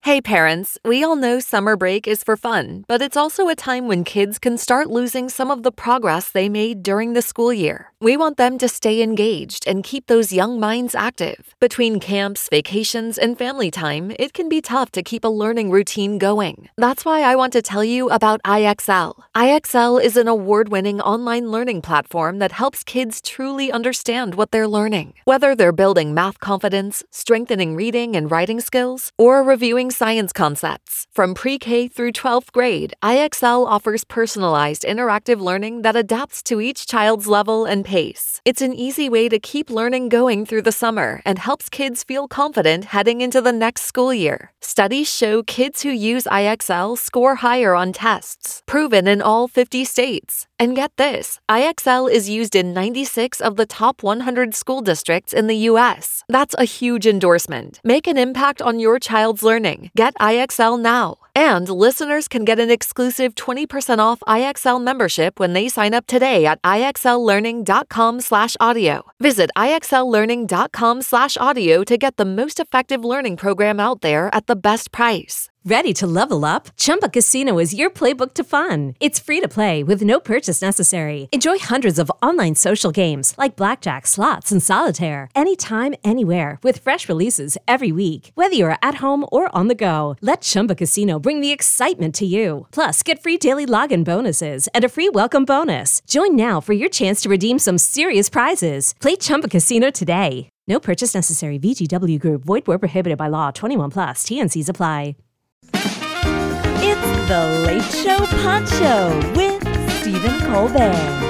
Hey parents, we all know summer break is for fun, but it's also a time when kids can start losing some of the progress they made during the school year. We want them to stay engaged and keep those young minds active. Between camps, vacations, and family time, it can be tough to keep a learning routine going. That's why I want to tell you about IXL. IXL is an award-winning online learning platform that helps kids truly understand what they're learning. Whether they're building math confidence, strengthening reading and writing skills, or reviewing science concepts. From pre-K through 12th grade, IXL offers personalized interactive learning that adapts to each child's level and pace. It's an easy way to keep learning going through the summer and helps kids feel confident heading into the next school year. Studies show kids who use IXL score higher on tests, proven in all 50 states. And get this, IXL is used in 96 of the top 100 school districts in the U.S. That's a huge endorsement. Make an impact on your child's learning. Get IXL now. And listeners can get an exclusive 20% off IXL membership when they sign up today at IXLlearning.com/audio. Visit IXLlearning.com/audio to get the most effective learning program out there at the best price. Ready to level up? Chumba Casino is your playbook to fun. It's free to play with no purchase necessary. Enjoy hundreds of online social games like blackjack, slots, and solitaire anytime, anywhere with fresh releases every week. Whether you're at home or on the go, let Chumba Casino bring the excitement to you. Plus, get free daily login bonuses and a free welcome bonus. Join now for your chance to redeem some serious prizes. Play Chumba Casino today. No purchase necessary. VGW Group. Void where prohibited by law. 21 plus. TNCs apply. It's The Late Show Pod Show with Stephen Colbert.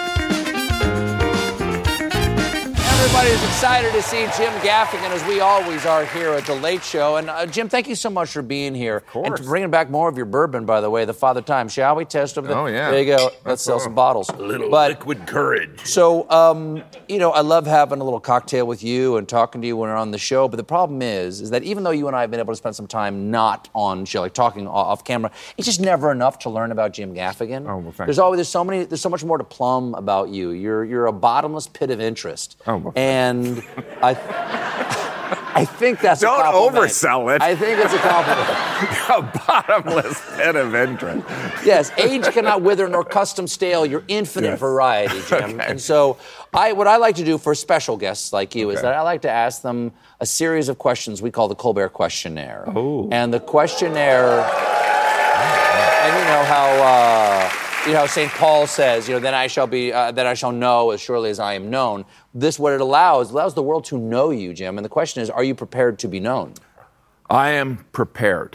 Everybody's excited to see Jim Gaffigan, as we always are here at The Late Show. And Jim, thank you so much for being here. Of course. And for bringing back more of your bourbon, by the way, the Father Time. Shall we test over there? Oh, yeah. There you go. Let's sell some bottles. A little liquid courage. So, I love having a little cocktail with you and talking to you when we're on the show. But the problem is that even though you and I have been able to spend some time not on show, like talking off camera, it's just never enough to learn about Jim Gaffigan. Oh, well, thank you. There's so much more to plumb about you. You're a bottomless pit of interest. Oh, well, and I think that's a compliment. Don't oversell it. I think it's a compliment. A bottomless pit of interest. Yes, age cannot wither nor custom stale your infinite variety, Jim. Okay. And so what I like to do for special guests like you is that I like to ask them a series of questions we call the Colbert Questionnaire. Oh. And the questionnaire, and you know how St. Paul says, then I shall know as surely as I am known. This, what it allows the world to know you, Jim. And the question is, are you prepared to be known? I am prepared.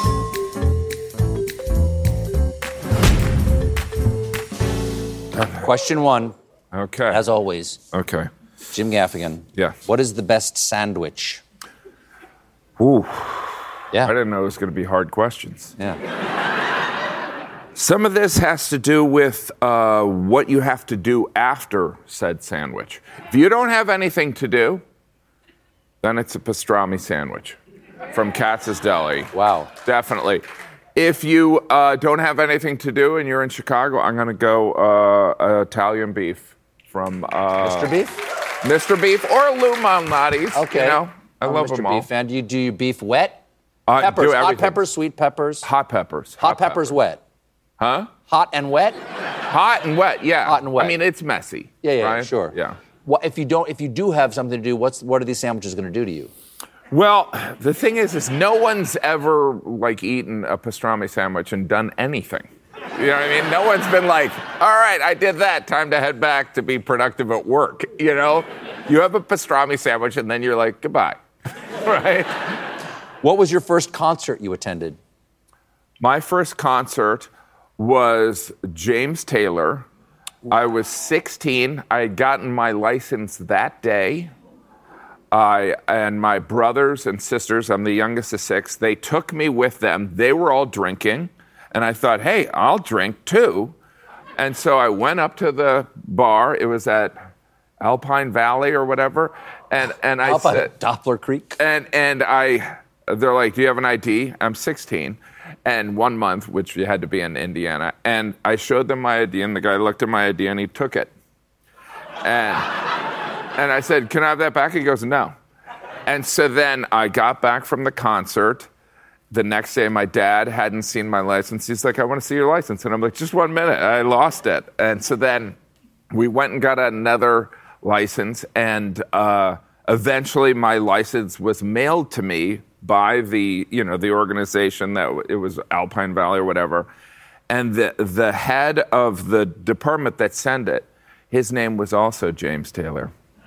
Question one. Okay. As always. Okay. Jim Gaffigan. Yeah. What is the best sandwich? Ooh. Yeah. I didn't know it was going to be hard questions. Yeah. Some of this has to do with what you have to do after said sandwich. If you don't have anything to do, then it's a pastrami sandwich from Katz's Deli. Wow. Definitely. If you don't have anything to do and you're in Chicago, I'm going to go Italian beef from Mr. Beef? Mr. Beef or Lou Malnati's. Okay. I love Mr. them all. Beef fan. Do you do your beef wet? Peppers. Do hot peppers, sweet peppers? Hot peppers. Hot peppers wet. Huh? Hot and wet? Hot and wet, yeah. Hot and wet. I mean, it's messy. Yeah, right? Sure. Yeah. What if you do have something to do? What are these sandwiches going to do to you? Well, the thing is no one's ever eaten a pastrami sandwich and done anything. You know what I mean? No one's been like, all right, I did that. Time to head back to be productive at work. You know? You have a pastrami sandwich and then you're like, goodbye. Right? What was your first concert you attended? My first concert was James Taylor. I was 16. I had gotten my license that day. And my brothers and sisters, I'm the youngest of 6, they took me with them. They were all drinking. And I thought, hey, I'll drink too. And so I went up to the bar. It was at Alpine Valley or whatever. And I said, Doppler Creek. And they're like, do you have an ID? I'm 16. And 1 month, which you had to be in Indiana. And I showed them my ID, and the guy looked at my ID, and he took it. And I said, can I have that back? He goes, no. And so then I got back from the concert, the next day, my dad hadn't seen my license. He's like, I want to see your license. And I'm like, just 1 minute. I lost it. And so then we went and got another license. And eventually my license was mailed to me by the organization that it was Alpine Valley or whatever. And the head of the department that sent it, his name was also James Taylor.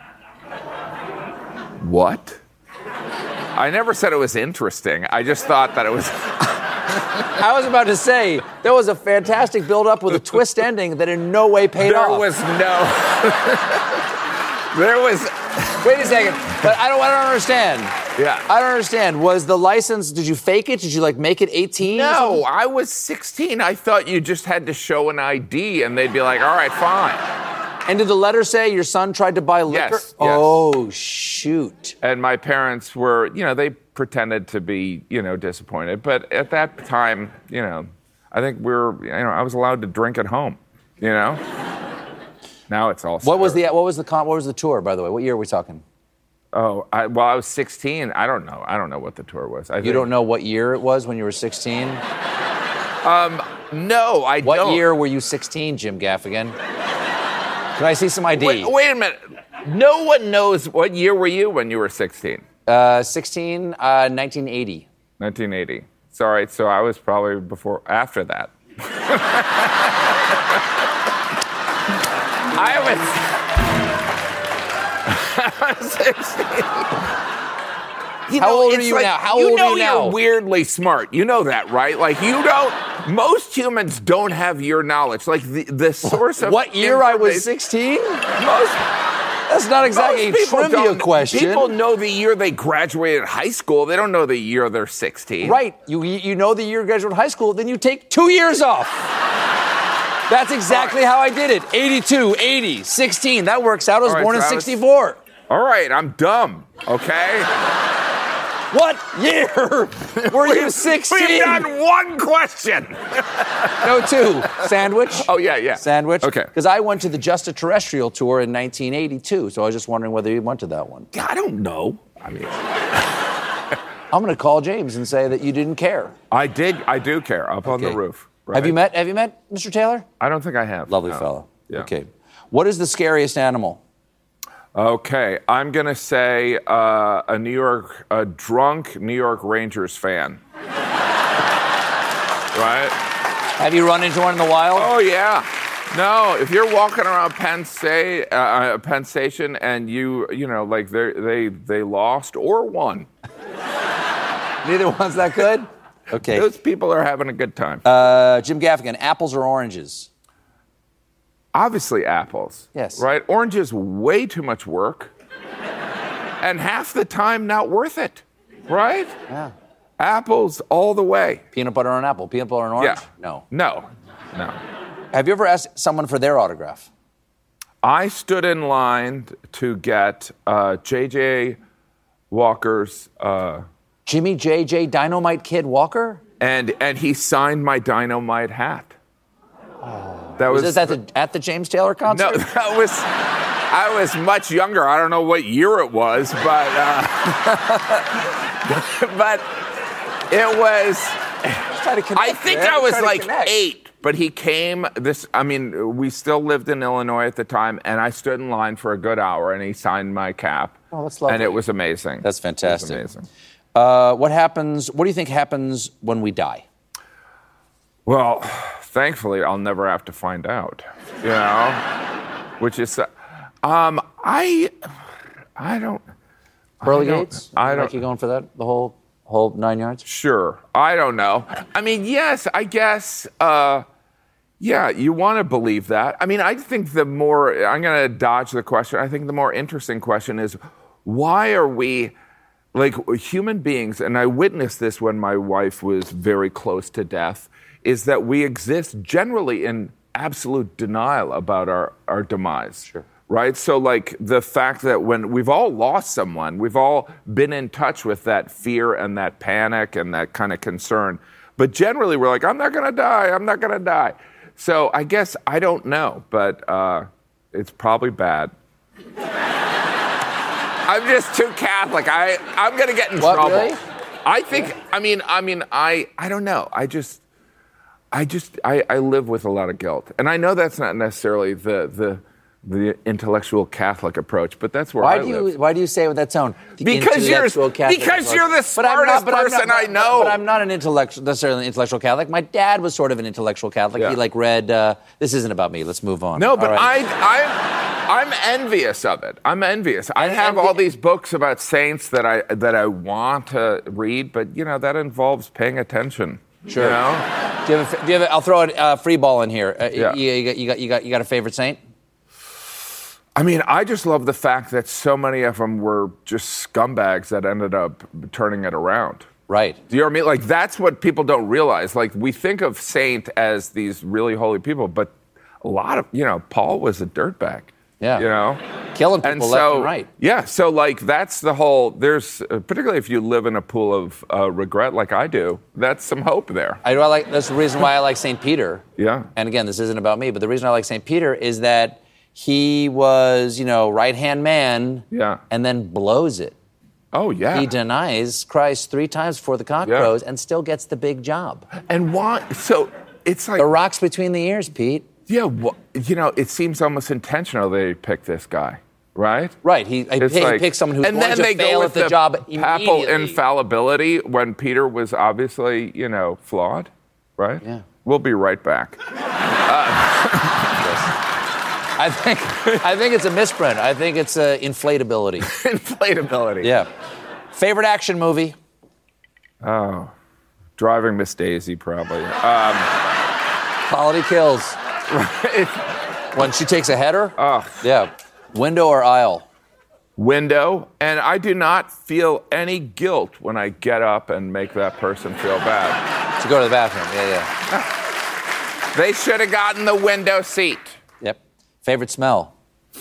What? I never said it was interesting. I just thought that it was... I was about to say, there was a fantastic build-up with a twist ending that in no way paid off. There was no... There was... Wait a second, but I don't understand. Yeah. I don't understand. Was the license, did you fake it? Did you, make it 18? No, I was 16. I thought you just had to show an ID, and they'd be like, all right, fine. And did the letter say your son tried to buy liquor? Yes. Oh, shoot. And my parents were, they pretended to be, disappointed. But at that time, I think I was allowed to drink at home, Now it's all. What was the tour, by the way? What year are we talking? Oh, I was 16. I don't know. I don't know what the tour was. You don't know what year it was when you were 16? No, I don't. What year were you 16, Jim Gaffigan? Can I see some ID? Wait a minute. No one knows. What year were you when you were 16? 1980. 1980. Sorry, so I was probably after that. I was 16. How old are you now? How old are you now? You're weirdly smart. You know that, right? Most humans don't have your knowledge. The source of what year I was 16? That's not exactly a trivia question. People know the year they graduated high school. They don't know the year they're 16. Right. You know the year you graduated high school, then you take 2 years off. That's exactly how I did it. 82, 80, 16. That works out. I was born in 64. All right, I'm dumb, okay? What year were you 16? We've done one question. No, two. Sandwich? Oh, yeah. Sandwich? Okay. Because I went to the Just a Terrestrial tour in 1982, so I was just wondering whether you went to that one. I don't know. I'm going to call James and say that you didn't care. I do care, up on the roof. Right? Have you met Mr. Taylor? I don't think I have. Lovely fellow. Yeah. Okay. What is the scariest animal? Okay, I'm going to say a drunk New York Rangers fan. Right? Have you run into one in the wild? Oh, yeah. No, if you're walking around Penn Station and they lost or won. Neither one's that good? Okay. Those people are having a good time. Jim Gaffigan, apples or oranges? Obviously apples. Yes. Right? Oranges, way too much work. And half the time not worth it. Right? Yeah. Apples all the way. Peanut butter on apple. Peanut butter on orange? Yeah. No. No. Have you ever asked someone for their autograph? I stood in line to get J.J. Walker's... Jimmy J.J. Dynamite Kid Walker? And he signed my Dynamite hat. Oh. That was this at the James Taylor concert? No, I was much younger. I don't know what year it was, but but it was. I think I was like 8, but he came. We still lived in Illinois at the time, and I stood in line for a good hour, and he signed my cap. Oh, that's lovely. And it was amazing. That's fantastic. It was amazing. What do you think happens when we die? Well, thankfully, I'll never have to find out, which is, I don't. Pearly Gates? I don't. Like you going for that, the whole 9 yards? Sure. I don't know. Yes, I guess, yeah, you want to believe that. I think I'm going to dodge the question. I think the more interesting question is, why are we, human beings, and I witnessed this when my wife was very close to death, is that we exist generally in absolute denial about our demise. Sure. Right? So, the fact that when we've all lost someone, we've all been in touch with that fear and that panic and that kind of concern. But generally, we're like, I'm not going to die. So I guess I don't know, but it's probably bad. I'm just too Catholic. I'm going to get in trouble. Really? I think. I don't know. I live with a lot of guilt, and I know that's not necessarily the intellectual Catholic approach, but that's where I live. Why do you say it with that tone? Because you're the smartest person I know. But I'm not necessarily an intellectual Catholic. My dad was sort of an intellectual Catholic. Yeah. He read. This isn't about me. Let's move on. No, but right. I'm envious of it. I'm envious. I have all these books about saints that I want to read, but that involves paying attention. Sure. Do you have I'll throw a free ball in here. You got a favorite saint? I just love the fact that so many of them were just scumbags that ended up turning it around. Right. Do you know what I mean? That's what people don't realize. We think of saint as these really holy people, but a lot of, Paul was a dirtbag. Yeah. Killing people left and right. Yeah. So that's the whole, there's, particularly if you live in a pool of regret like I do, that's some hope there. That's the reason why I like St. Peter. Yeah. And again, this isn't about me, but the reason I like St. Peter is that he was, right-hand man. Yeah. And then blows it. Oh, yeah. He denies Christ 3 times before the cock crows and still gets the big job. And why? So it's like... The rocks between the ears, Pete. Yeah, well, it seems almost intentional they picked this guy, right? Right. He picked someone who's going to fail at the job immediately. Papal infallibility when Peter was obviously, flawed, right? Yeah. We'll be right back. I think it's a misprint. I think it's inflatability. Inflatability. Yeah. Favorite action movie? Oh, Driving Miss Daisy, probably. Quality Kills. Right. When she takes a header? Oh. Yeah. Window or aisle? Window. And I do not feel any guilt when I get up and make that person feel bad. To go to the bathroom. Yeah. They should have gotten the window seat. Yep. Favorite smell?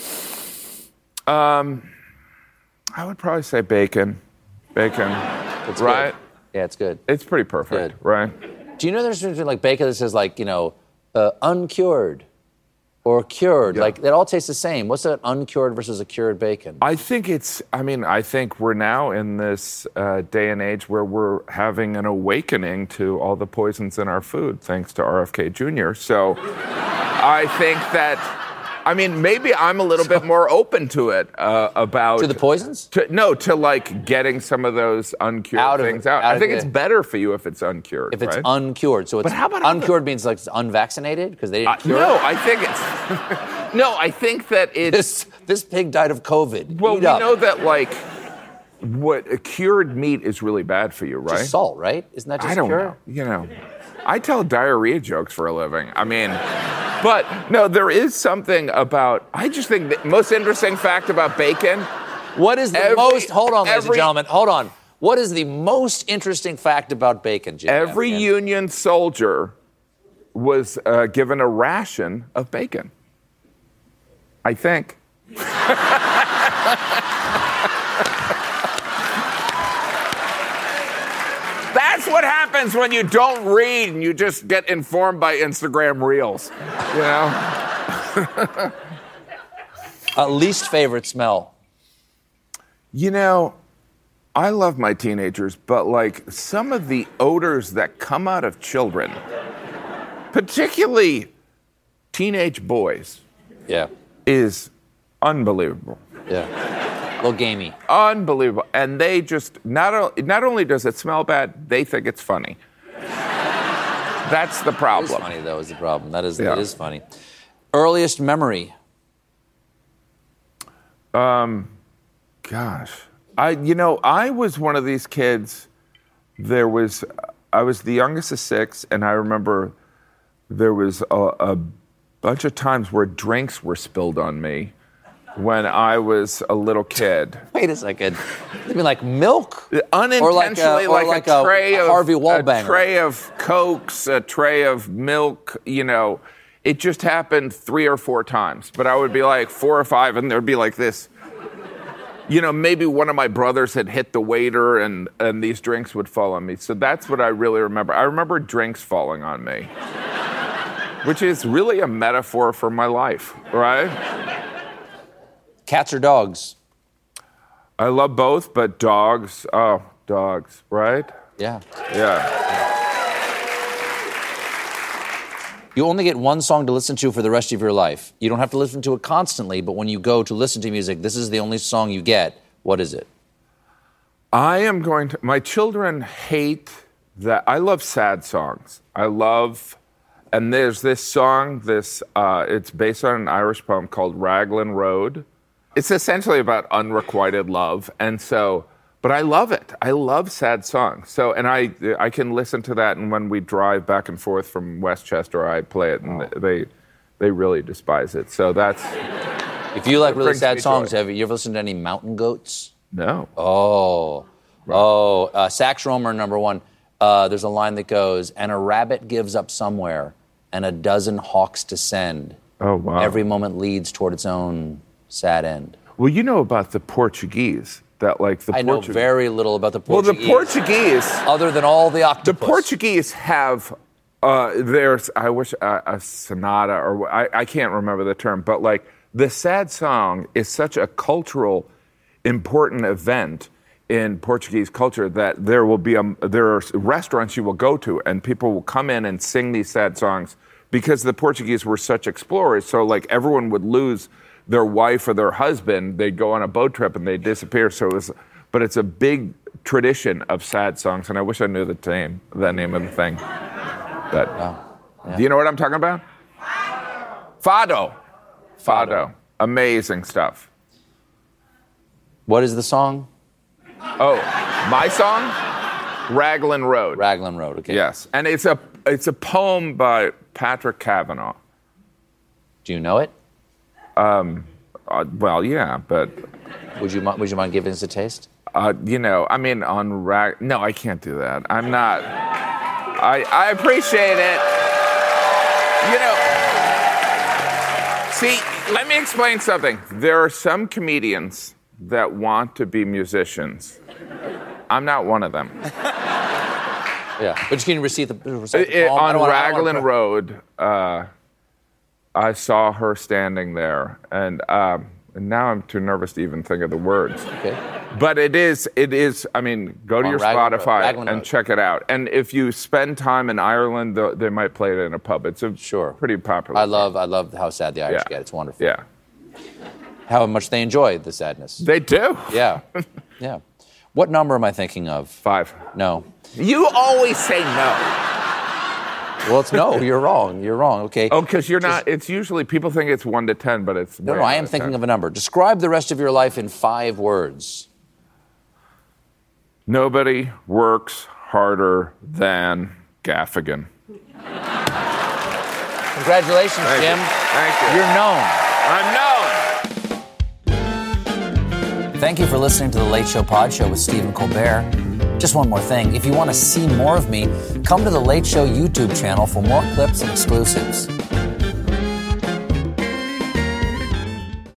I would probably say bacon. Bacon. It's right? Good. Yeah, it's good. It's pretty perfect, right? Do you know there's between bacon that says uncured or cured? Yeah. They all taste the same. What's an uncured versus a cured bacon? I think I think we're now in this day and age where we're having an awakening to all the poisons in our food, thanks to RFK Jr. So I think that... maybe I'm a little bit more open to it about... To the poisons? To getting some of those uncured things out. I think it's better for you if it's uncured, if it's uncured. So it's... But how about uncured means it's unvaccinated? Because they didn't cure it? I think it's... No, I think that it's... This pig died of COVID. Well, we know that, what a cured meat is really bad for you, right? Just salt, right? Isn't that just I don't know. I tell diarrhea jokes for a living. But no, there is something about, I just think the most interesting fact about bacon. What is the most, hold on, ladies and gentlemen, hold on. What is the most interesting fact about bacon, Jim? Every Union soldier was given a ration of bacon. I think. That's what happens when you don't read and you just get informed by Instagram Reels. Least favorite smell? I love my teenagers, but some of the odors that come out of children, particularly teenage boys, is unbelievable. Yeah. A little gamey. Unbelievable. And they just, not only does it smell bad, they think it's funny. That's the problem. It is funny, though, is the problem. That is funny. Earliest memory? Gosh. I was one of these kids, I was the youngest of 6, and I remember there was a bunch of times where drinks were spilled on me when I was a little kid. Wait a second. You mean like milk? Unintentionally, like a tray of Harvey Wallbanger. A tray of Cokes, a tray of milk, It just happened 3 or 4 times. But I would be 4 or 5, and there'd be this. Maybe one of my brothers had hit the waiter, and these drinks would fall on me. So that's what I really remember. I remember drinks falling on me, which is really a metaphor for my life, right? Cats or dogs? I love both, but dogs, dogs, right? Yeah. Yeah. You only get one song to listen to for the rest of your life. You don't have to listen to it constantly, but when you go to listen to music, this is the only song you get. What is it? I am going to. My children hate that. I love sad songs. And there's this song. It's based on an Irish poem called Raglan Road. It's essentially about unrequited love, but I love it. I love sad songs. So, and I can listen to that, and when we drive back and forth from Westchester, I play it, and they really despise it. So that's. If you like really sad songs, have you ever listened to any Mountain Goats? No. Sax Rohmer, number one. There's a line that goes, "And a rabbit gives up somewhere, and a dozen hawks descend. Oh, wow. Every moment leads toward its own sad end." Well, you know about the Portuguese. I know very little about the Portuguese. Well, the Portuguese, other than all the octopus. The Portuguese have a sonata, or I can't remember the term, but the sad song is such a cultural important event in Portuguese culture that there are restaurants you will go to, and people will come in and sing these sad songs because the Portuguese were such explorers. So everyone would lose their wife or their husband, they'd go on a boat trip and they'd disappear. But it's a big tradition of sad songs, and I wish I knew the name of the thing. But do you know what I'm talking about? Fado. Amazing stuff. What is the song? Oh, my song? Raglan Road. Raglan Road, okay. Yes, and it's a poem by Patrick Kavanagh. Do you know it? Well, yeah, but... Would you mind giving us a taste? No, I can't do that. I'm not... I appreciate it. See, let me explain something. There are some comedians that want to be musicians. I'm not one of them. Yeah, but you can recite the poem. On Raglan Road, I saw her standing there, and now I'm too nervous to even think of the words. Okay. But it is. I mean, go to your Spotify and check it out. And if you spend time in Ireland, they might play it in a pub. It's pretty popular. I love how sad the Irish get. It's wonderful. Yeah. How much they enjoy the sadness. They do. Yeah. Yeah. What number am I thinking of? 5. No. You always say no. Well, it's no. You're wrong. You're wrong. Okay. Oh, because you're not. It's usually people think it's 1 to 10, but it's no. I am thinking of a number. Describe the rest of your life in 5 words. Nobody works harder than Gaffigan. Congratulations, Jim. Thank you. You're known. I'm known. Thank you for listening to The Late Show Pod Show with Stephen Colbert. Just one more thing. If you want to see more of me, come to The Late Show YouTube channel for more clips and exclusives.